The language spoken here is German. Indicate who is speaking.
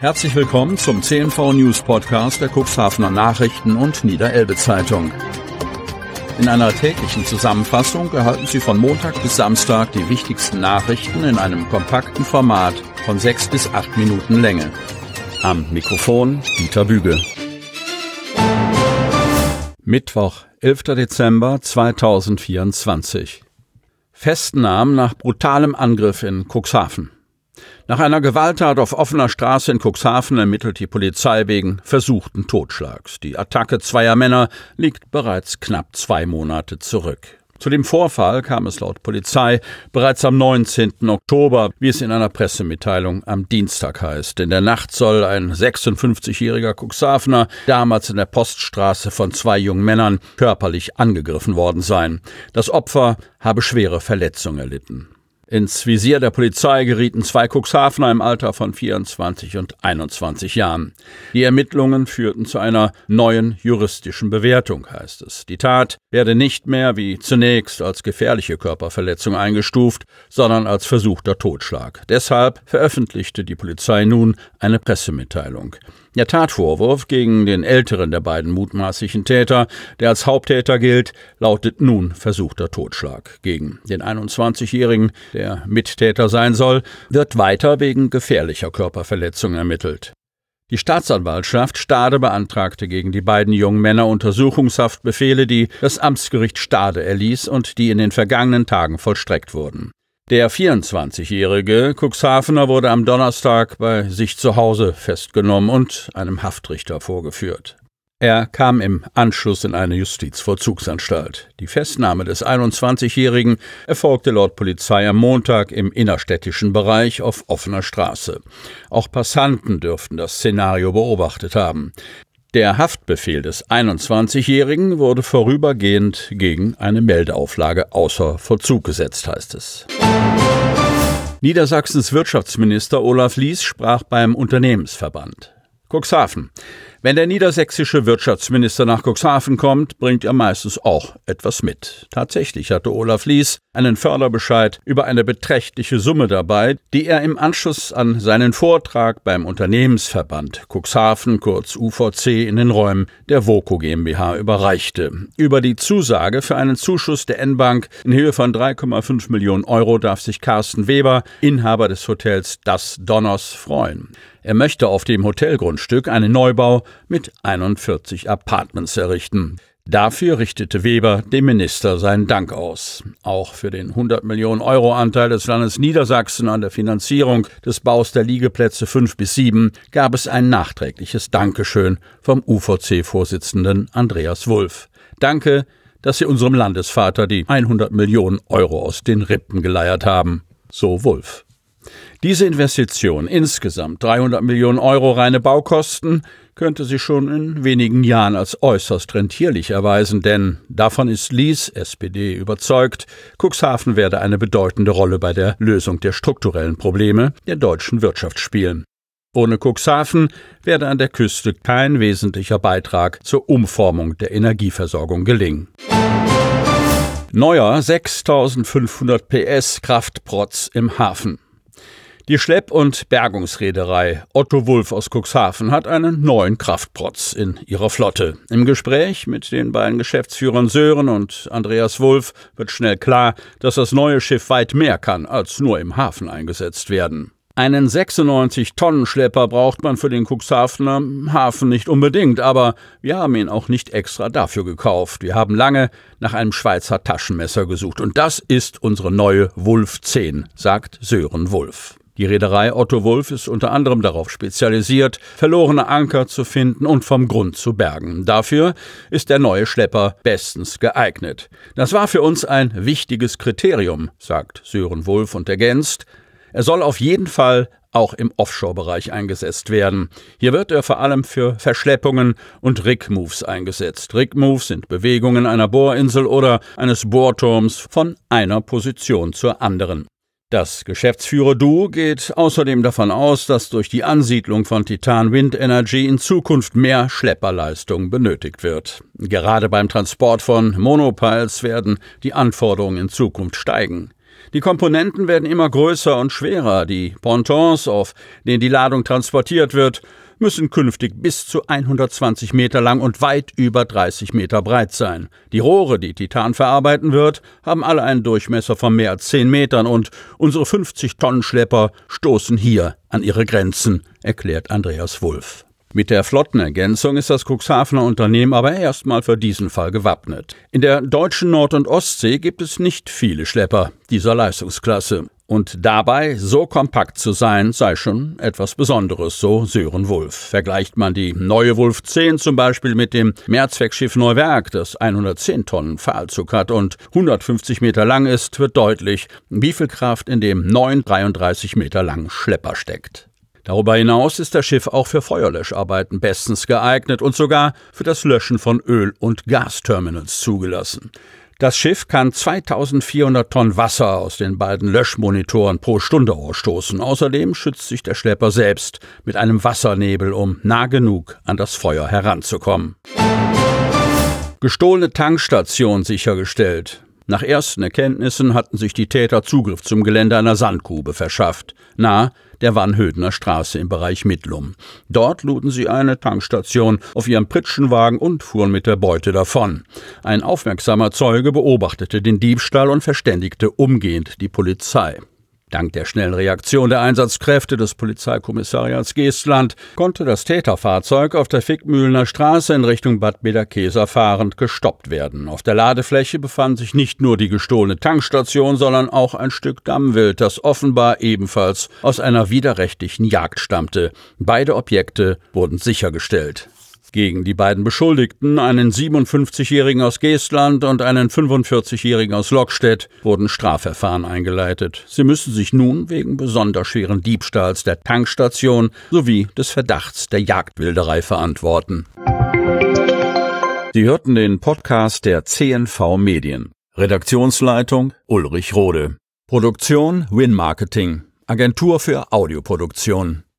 Speaker 1: Herzlich willkommen zum CNV News Podcast der Cuxhavener Nachrichten und Niederelbe Zeitung. In einer täglichen Zusammenfassung erhalten Sie von Montag bis Samstag die wichtigsten Nachrichten in einem kompakten Format von 6 bis 8 Minuten Länge. Am Mikrofon Dieter Büge. Mittwoch, 11. Dezember 2024. Festnahmen nach brutalem Angriff in Cuxhaven. Nach einer Gewalttat auf offener Straße in Cuxhaven ermittelt die Polizei wegen versuchten Totschlags. Die Attacke zweier Männer liegt bereits knapp 2 Monate zurück. Zu dem Vorfall kam es laut Polizei bereits am 19. Oktober, wie es in einer Pressemitteilung am Dienstag heißt. In der Nacht soll ein 56-jähriger Cuxhavener damals in der Poststraße von 2 jungen Männern körperlich angegriffen worden sein. Das Opfer habe schwere Verletzungen erlitten. Ins Visier der Polizei gerieten 2 Cuxhavener im Alter von 24 und 21 Jahren. Die Ermittlungen führten zu einer neuen juristischen Bewertung, heißt es. Die Tat werde nicht mehr wie zunächst als gefährliche Körperverletzung eingestuft, sondern als versuchter Totschlag. Deshalb veröffentlichte die Polizei nun eine Pressemitteilung. Der Tatvorwurf gegen den älteren der beiden mutmaßlichen Täter, der als Haupttäter gilt, lautet nun versuchter Totschlag. Gegen den 21-Jährigen, der Mittäter sein soll, wird weiter wegen gefährlicher Körperverletzung ermittelt. Die Staatsanwaltschaft Stade beantragte gegen die beiden jungen Männer Untersuchungshaftbefehle, die das Amtsgericht Stade erließ und die in den vergangenen Tagen vollstreckt wurden. Der 24-jährige Cuxhavener wurde am Donnerstag bei sich zu Hause festgenommen und einem Haftrichter vorgeführt. Er kam im Anschluss in eine Justizvollzugsanstalt. Die Festnahme des 21-Jährigen erfolgte laut Polizei am Montag im innerstädtischen Bereich auf offener Straße. Auch Passanten dürften das Szenario beobachtet haben. Der Haftbefehl des 21-Jährigen wurde vorübergehend gegen eine Meldeauflage außer Vollzug gesetzt, heißt es. Niedersachsens Wirtschaftsminister Olaf Lies sprach beim Unternehmensverband. Cuxhaven. Wenn der niedersächsische Wirtschaftsminister nach Cuxhaven kommt, bringt er meistens auch etwas mit. Tatsächlich hatte Olaf Lies einen Förderbescheid über eine beträchtliche Summe dabei, die er im Anschluss an seinen Vortrag beim Unternehmensverband Cuxhaven, kurz UVC, in den Räumen der VOCO GmbH überreichte. Über die Zusage für einen Zuschuss der N-Bank in Höhe von 3,5 Millionen Euro darf sich Carsten Weber, Inhaber des Hotels Das Donners, freuen. Er möchte auf dem Hotelgrundstück einen Neubau mit 41 Apartments errichten. Dafür richtete Weber dem Minister seinen Dank aus. Auch für den 100 Millionen Euro Anteil des Landes Niedersachsen an der Finanzierung des Baus der Liegeplätze 5 bis 7 gab es ein nachträgliches Dankeschön vom UVC-Vorsitzenden Andreas Wulff. Danke, dass Sie unserem Landesvater die 100 Millionen Euro aus den Rippen geleiert haben, so Wulff. Diese Investition, insgesamt 300 Millionen Euro reine Baukosten, könnte sich schon in wenigen Jahren als äußerst rentierlich erweisen, denn davon ist Lies, SPD, überzeugt, Cuxhaven werde eine bedeutende Rolle bei der Lösung der strukturellen Probleme der deutschen Wirtschaft spielen. Ohne Cuxhaven werde an der Küste kein wesentlicher Beitrag zur Umformung der Energieversorgung gelingen. Neuer 6500 PS Kraftprotz im Hafen. Die Schlepp- und Bergungsreederei Otto Wulff aus Cuxhaven hat einen neuen Kraftprotz in ihrer Flotte. Im Gespräch mit den beiden Geschäftsführern Sören und Andreas Wulff wird schnell klar, dass das neue Schiff weit mehr kann, als nur im Hafen eingesetzt werden. Einen 96-Tonnen-Schlepper braucht man für den Cuxhavener Hafen nicht unbedingt, aber wir haben ihn auch nicht extra dafür gekauft. Wir haben lange nach einem Schweizer Taschenmesser gesucht und das ist unsere neue Wulff 10, sagt Sören Wulff. Die Reederei Otto Wulff ist unter anderem darauf spezialisiert, verlorene Anker zu finden und vom Grund zu bergen. Dafür ist der neue Schlepper bestens geeignet. Das war für uns ein wichtiges Kriterium, sagt Sören Wulff und ergänzt, er soll auf jeden Fall auch im Offshore-Bereich eingesetzt werden. Hier wird er vor allem für Verschleppungen und Rig-Moves eingesetzt. Rig-Moves sind Bewegungen einer Bohrinsel oder eines Bohrturms von einer Position zur anderen. Das Geschäftsführer-Duo geht außerdem davon aus, dass durch die Ansiedlung von Titan Wind Energy in Zukunft mehr Schlepperleistung benötigt wird. Gerade beim Transport von Monopiles werden die Anforderungen in Zukunft steigen. Die Komponenten werden immer größer und schwerer. Die Pontons, auf denen die Ladung transportiert wird, müssen künftig bis zu 120 Meter lang und weit über 30 Meter breit sein. Die Rohre, die Titan verarbeiten wird, haben alle einen Durchmesser von mehr als 10 Metern und unsere 50-Tonnen-Schlepper stoßen hier an ihre Grenzen, erklärt Andreas Wulff. Mit der Flottenergänzung ist das Cuxhavener Unternehmen aber erstmal für diesen Fall gewappnet. In der deutschen Nord- und Ostsee gibt es nicht viele Schlepper dieser Leistungsklasse. Und dabei so kompakt zu sein, sei schon etwas Besonderes, so Sören Wulff. Vergleicht man die neue Wulff 10 zum Beispiel mit dem Mehrzweckschiff Neuwerk, das 110 Tonnen Pfahlzug hat und 150 Meter lang ist, wird deutlich, wie viel Kraft in dem neuen 33 Meter langen Schlepper steckt. Darüber hinaus ist das Schiff auch für Feuerlöscharbeiten bestens geeignet und sogar für das Löschen von Öl- und Gasterminals zugelassen. Das Schiff kann 2400 Tonnen Wasser aus den beiden Löschmonitoren pro Stunde ausstoßen. Außerdem schützt sich der Schlepper selbst mit einem Wassernebel, um nah genug an das Feuer heranzukommen. Gestohlene Tankstation sichergestellt. Nach ersten Erkenntnissen hatten sich die Täter Zugriff zum Gelände einer Sandgrube verschafft, nahe der Wannhödener Straße im Bereich Mittlum. Dort luden sie eine Tankstation auf ihrem Pritschenwagen und fuhren mit der Beute davon. Ein aufmerksamer Zeuge beobachtete den Diebstahl und verständigte umgehend die Polizei. Dank der schnellen Reaktion der Einsatzkräfte des Polizeikommissariats Geestland konnte das Täterfahrzeug auf der Fickmühlener Straße in Richtung Bad Bederkesa fahrend gestoppt werden. Auf der Ladefläche befand sich nicht nur die gestohlene Tankstation, sondern auch ein Stück Dammwild, das offenbar ebenfalls aus einer widerrechtlichen Jagd stammte. Beide Objekte wurden sichergestellt. Gegen die beiden Beschuldigten, einen 57-Jährigen aus Geestland und einen 45-Jährigen aus Lockstedt, wurden Strafverfahren eingeleitet. Sie müssen sich nun wegen besonders schweren Diebstahls der Tankstation sowie des Verdachts der Jagdwilderei verantworten. Sie hörten den Podcast der CNV Medien. Redaktionsleitung Ulrich Rode. Produktion Win Marketing. Agentur für Audioproduktion.